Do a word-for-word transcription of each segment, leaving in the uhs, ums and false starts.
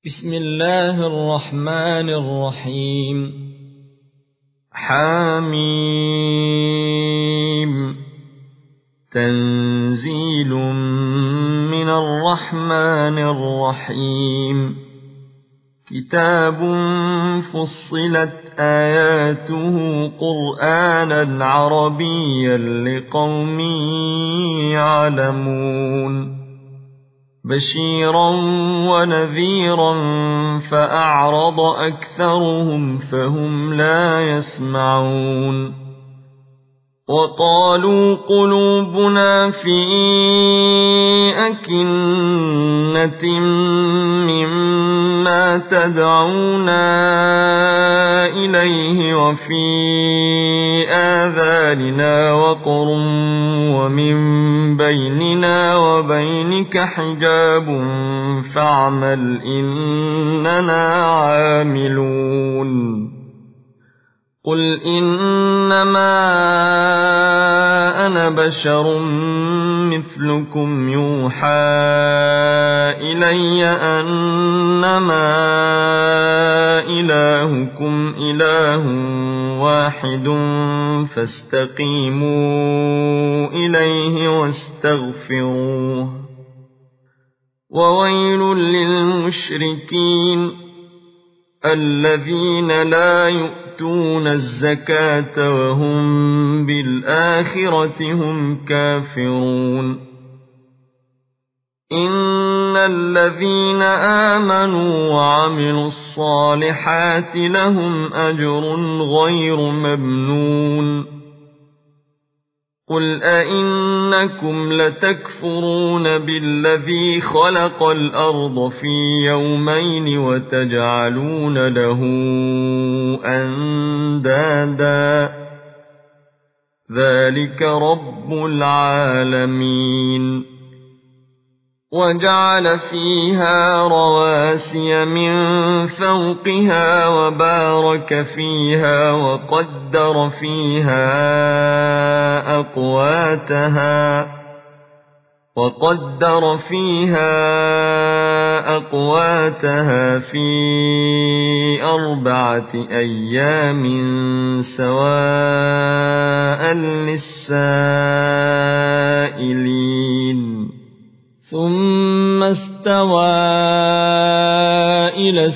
بسم الله الرحمن الرحيم. حميم. تنزيل من الرحمن الرحيم. كتاب فصلت آياته قرآنا عربيا لقوم يعلمون. بشيرا ونذيرا فأعرض أكثرهم فهم لا يسمعون. وقالوا قلوبنا في أكنة مما تدعونا إليه وفي آذاننا وقر ومن بيننا وبينك حجاب فاعمل إننا عاملون. قل إنما أنا بشر مثلكم يوحى إلي أنما إلهكم إله واحد فاستقيموا إليه واستغفروه. وويل للمشركين الذين لا يؤتون الزكاة وهم بالآخرة هم كافرون. إن الذين آمنوا وعملوا الصالحات لهم أجر غير ممنون. قل أئنكم لتكفرون بالذي خلق الأرض في يومين وتجعلون له أندادا ذلك رب العالمين. وجعل فيها رواسي من فوقها وبارك فيها وقدر فيها أقواتها وقدر فيها أقواتها في أربعة أيام سواء للسائلين. ثم استوى إلى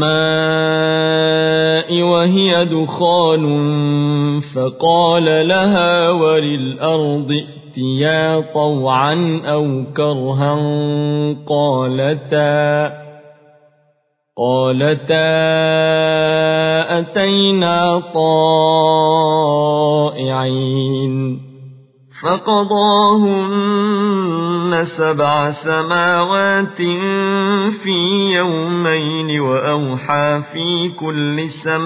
السماء وهي دخان فقال لها وللأرض ائتيا طوعا أو كرها قالتا قالتا أتينا طائعين. فقضاهن سبع سماوات في يومين وأوحى في كل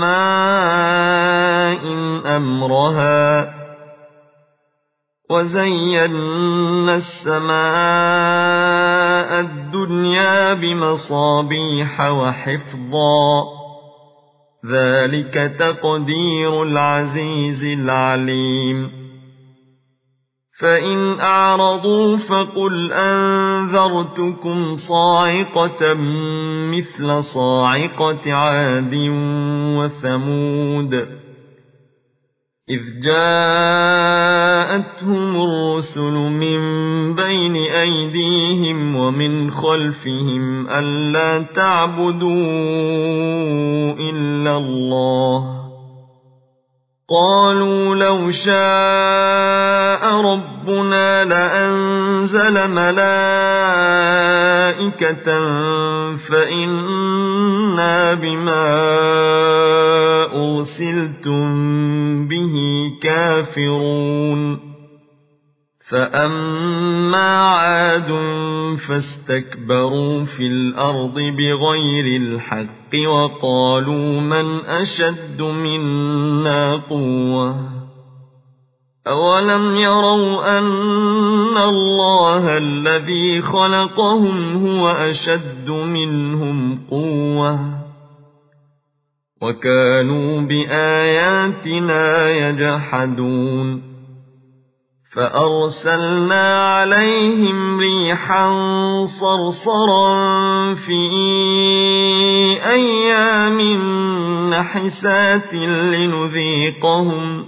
سماء أمرها. وزينا السماء الدنيا بمصابيح وحفظا ذلك تقدير العزيز العليم. فإن أعرضوا فقل أنذرتكم صاعقة مثل صاعقة عاد وثمود إذ جاءتهم الرسل من بين أيديهم ومن خلفهم ألا تعبدوا إلا الله قالوا لو شاء ربنا لأنزل ملائكة فإنا بما أرسلتم به كافرون. فأما عاد فاستكبروا في الأرض بغير الحق وقالوا من أشد منا قوة أولم يروا أن الله الذي خلقهم هو أشد منهم قوة وكانوا بآياتنا يجحدون. فأرسلنا عليهم ريحا صرصرا في حسات لنذيقهم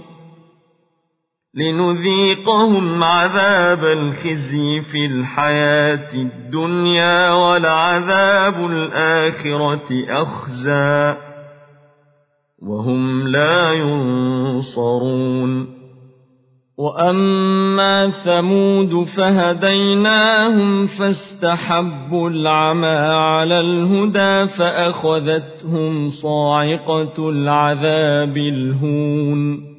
لنذيقهم عذاب الخزي في الحياة الدنيا ولعذاب الآخرة أخزى وهم لا ينصرون وأما ثمود فهديناهم فاستحبوا العمى على الهدى فأخذتهم صاعقة العذاب الهون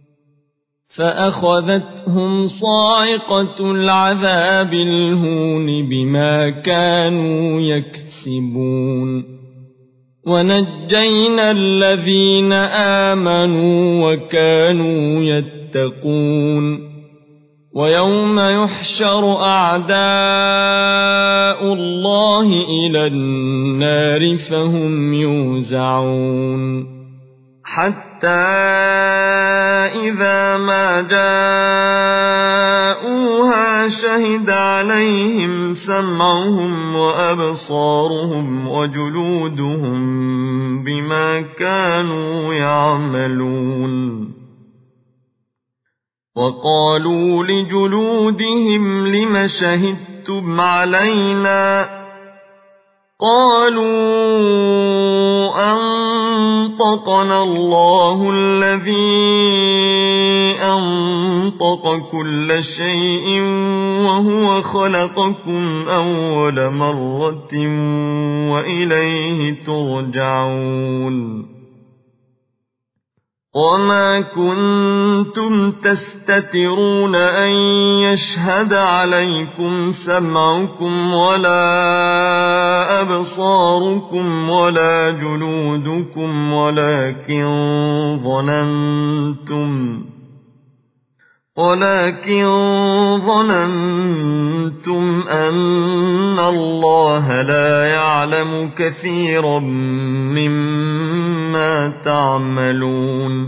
فأخذتهم صاعقة العذاب الهون بما كانوا يكسبون ونجينا الذين آمنوا وكانوا يتقون ويوم يحشر أعداء الله إلى النار فهم يوزعون حتى إذا ما جاءوها شهد عليهم سمعهم وأبصارهم وجلودهم بما كانوا يعملون وقالوا لجلودهم لم شهدتم علينا قالوا أنطقنا الله الذي أنطق كل شيء وهو خلقكم أول مرة وإليه ترجعون وما كنتم تستترون أن يشهد عليكم سمعكم ولا أبصاركم ولا جلودكم ولكن ظننتم ولكن ظننتم أن الله لا يعلم كثيرا مما تعملون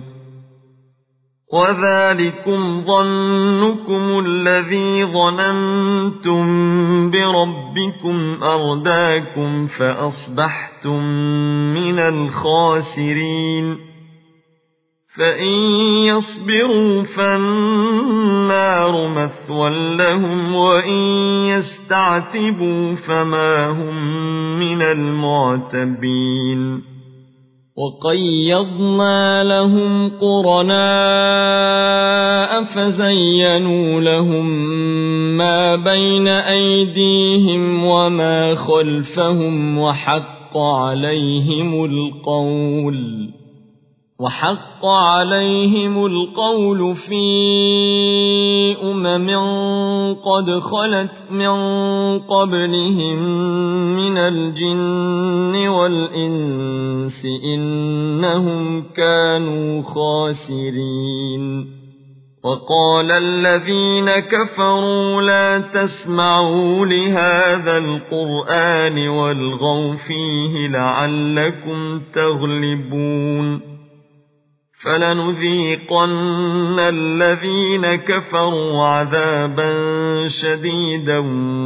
وذلكم ظنكم الذي ظننتم بربكم أرداكم فأصبحتم من الخاسرين فإن يصبروا فالنار مثوى لهم وإن يستعتبوا فما هم من المعتبين وقيضنا لهم قرناء فزينوا لهم ما بين أيديهم وما خلفهم وحق عليهم القول وحق عليهم القول في أمم قد خلت من قبلهم من الجن والإنس إنهم كانوا خاسرين وقال الذين كفروا لا تسمعوا لهذا القرآن والغوا فيه لعلكم تغلبون فلنذيقن الذين كفروا عذابا شديدا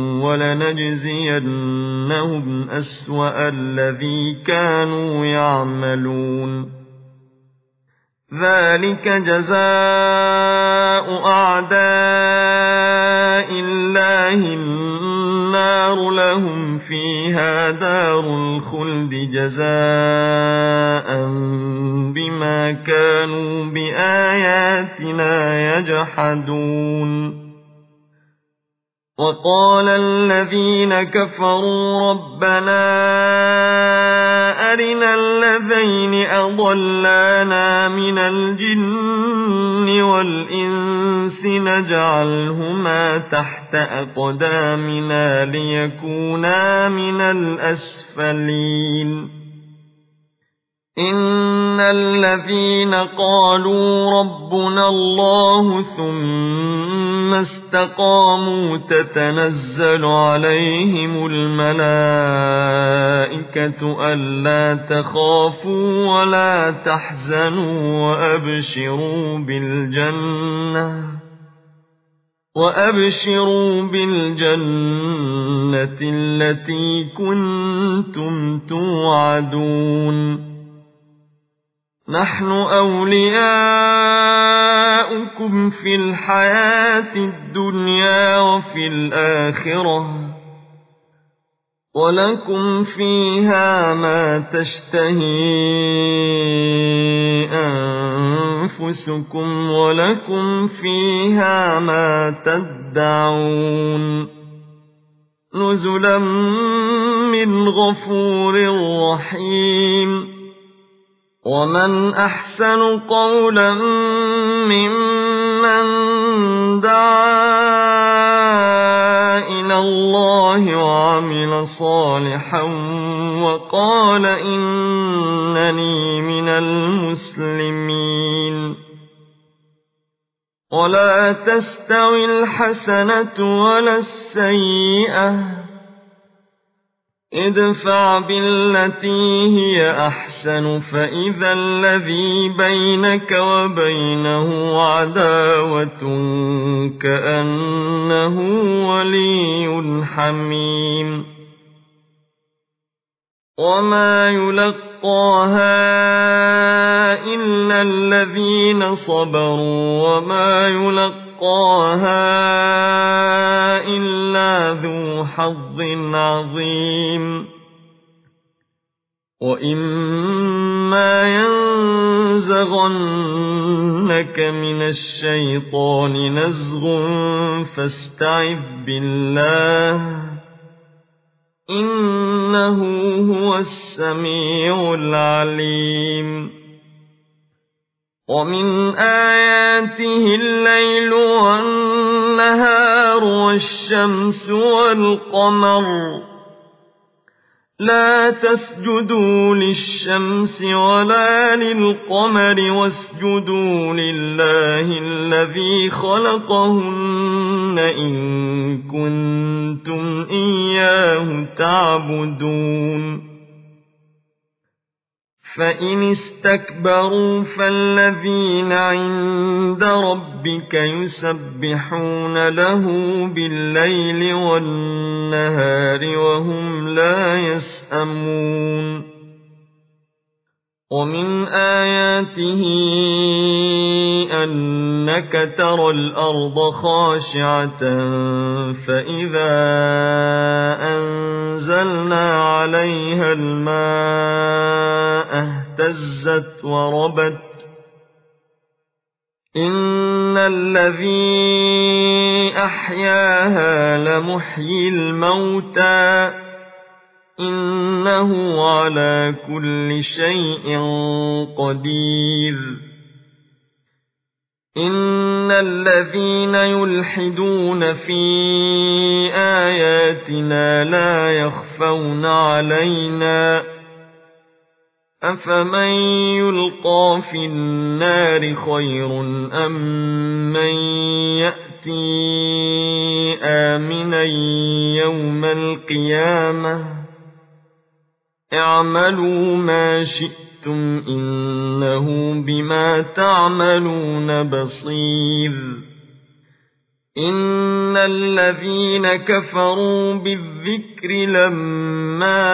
ولنجزينهم أسوأ الذي كانوا يعملون ذلك جزاء أعداء الله النار لهم فيها دار الخلد جزاء بما كانوا بآياتنا يجحدون وقال الذين كفروا ربنا أرنا الذين أضلانا من الجن والإنس نجعلهما تحت أقدامنا ليكونا من الأسفلين إن الذين قالوا ربنا الله ثم استقاموا تتنزل عليهم الملائكة ألا تخافوا ولا تحزنوا وأبشروا بالجنة وأبشروا بالجنة التي كنتم توعدون نحن أولياؤكم في الحياة الدنيا وفي الآخرة ولكم فيها ما تشتهي أنفسكم ولكم فيها ما تدعون نزلا من غفور رحيم ومن أحسن قولا ممن دعا إلى الله وعمل صالحا وقال إنني من المسلمين ولا تستوي الحسنة ولا السيئة ادفع بالتي هي أحسن فإذا الذي بينك وبينه عداوة كأنه ولي حميم وما يلقاها إلا الذين صبروا وما يلقاها إلا ذو حظ عظيم وإما ينزغنك من الشيطان نزغ فاستعذ بالله إنه هو السميع العليم ومن آياته الليل والنهار والشمس والقمر لا تسجدوا للشمس ولا للقمر واسجدوا لله الذي خلقهن إن كنتم إياه تعبدون فإن استكبروا فالذين عند ربك يسبحون له بالليل والنهار وهم لا يسأمون ومن آياته أنك ترى الأرض خاشعة فإذا أنزلنا عليها الماء اهتزت وربت إن الذي أحياها لمحيي الموتى إنه على كل شيء قدير إن الذين يلحدون في آياتنا لا يخفون علينا أفمن يلقى في النار خير أم من يأتي آمنا يوم القيامة اعملوا ما شئتم إنه بما تعملون بصير إن الذين كفروا بالذكر لما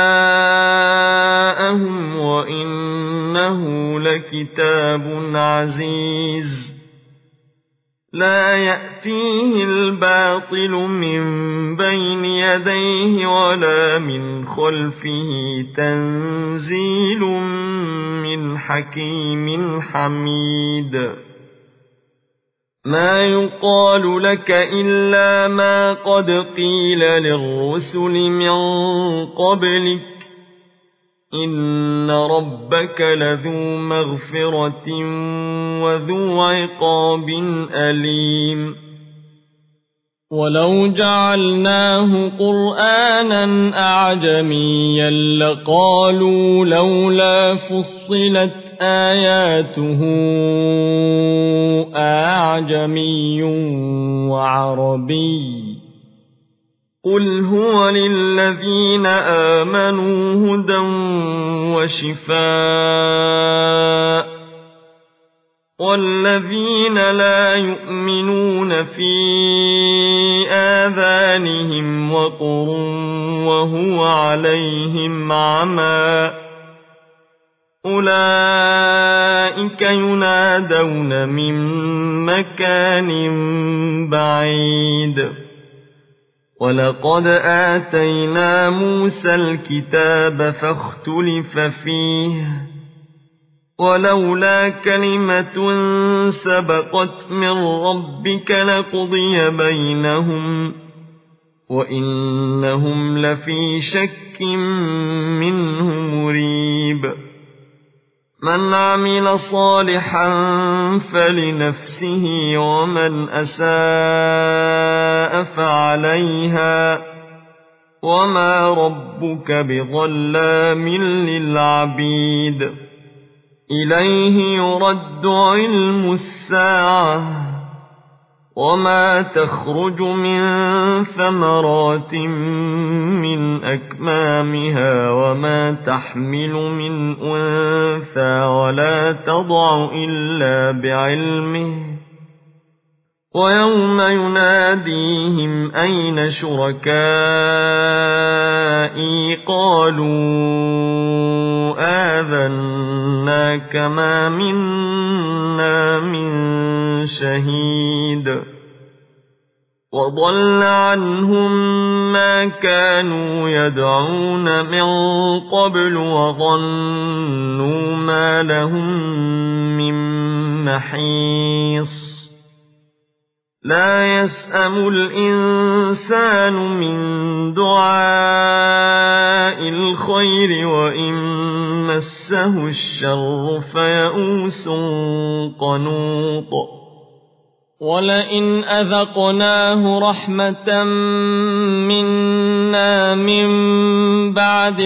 جاءهم وإنه لكتاب عزيز لا يأتيه الباطل من بين يديه ولا من خلفه تنزيل من حكيم حميد ما يقال لك إلا ما قد قيل للرسل من قبلك إن ربك لذو مغفرة وذو عقاب أليم ولو جعلناه قرآنا أعجميا لقالوا لولا فصلت آياته أعجمي وعربي قل هو للذين آمنوا هدى وشفاء والذين لا يؤمنون في آذانهم وقر وهو عليهم عمى أولئك ينادون من مكان بعيد ولقد آتينا موسى الكتاب فاختلف فيه ولولا كلمة سبقت من ربك لقضي بينهم وإنهم لفي شك منه مريب من عمل صالحا فلنفسه ومن أساء فعليها وما ربك بظلام للعبيد إليه يرد علم الساعة وما تخرج من ثمرات من أكمامها وما تحمل من أنثى ولا تضع إلا بعلمه ويوم يناديهم أين شركائي قالوا آذناك ما منا من شهيد وضل عنهم ما كانوا يدعون من قبل وظنوا ما لهم من محيص لا يسأم الإنسان من دعاء الخير وإن مسه الشر فيئوس قنوط ولئن أذقناه رحمة منا من بعد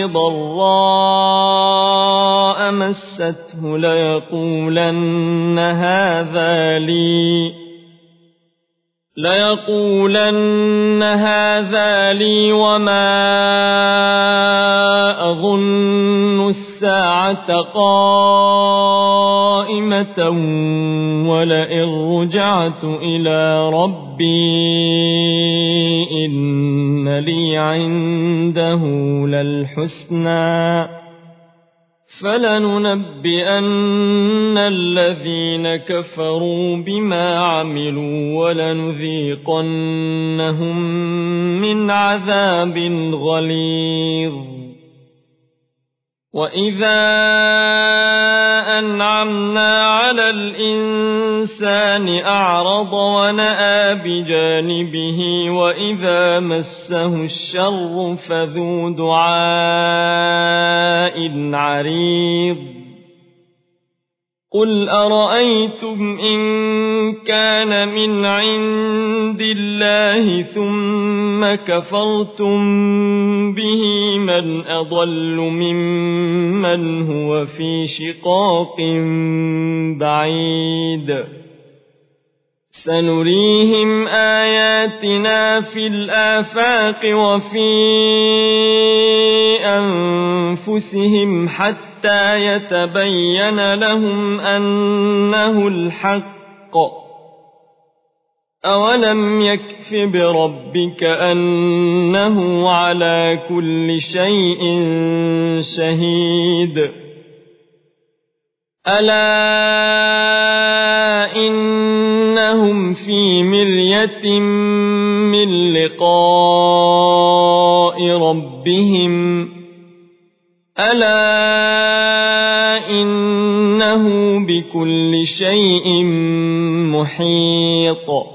ضراء مسته ليقولن هذا لي ليقولن هذا لي وما أظن الساعة قائمة ولئن رجعت إلى ربي إن لي عنده للحسنى فلننبئن الذين كفروا بما عملوا ولنذيقنهم من عذاب غليظ وإذا أنعمنا على الإنسان أعرض ونأى بجانبه وإذا مسه الشر فذو دعاء عريض قل أرأيتم إن كان من عند الله ثم كفرتم به من أضل ممن هو في شقاق بعيد سنريهم آياتنا في الآفاق وفي أنفسهم حتى يتبين لهم أنه الحق أولم يكف بربك أنه على كل شيء شهيد ألا إنهم في مرية من لقاء ربهم ألا إنه بكل شيء محيط